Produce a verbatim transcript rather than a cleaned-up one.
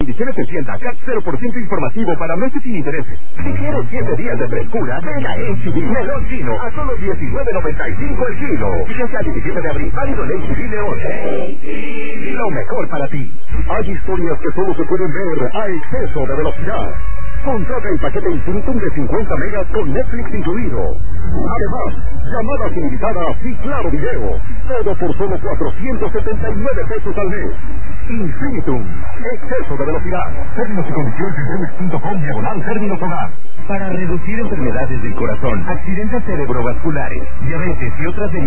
condiciones en tienda. C A T cero por ciento informativo para meses sin intereses. Si quieres siete días de frescura, ven a H B Melón Chino a solo diecinueve noventa y cinco el kilo. Fíjense al diecisiete de abril, válido en H B León. Lo mejor para ti. Hay historias que solo se pueden ver a exceso de velocidad. Contrata el paquete Infinitum de cincuenta megas con Netflix incluido. Además, llamadas ilimitadas y claro video. Todo por solo cuatrocientos setenta y nueve pesos al mes. Infinitum. Exceso de velocidad. Términos y condiciones en Telmex punto com diagonal términos hogar. Para reducir enfermedades del corazón, accidentes cerebrovasculares, diabetes y otras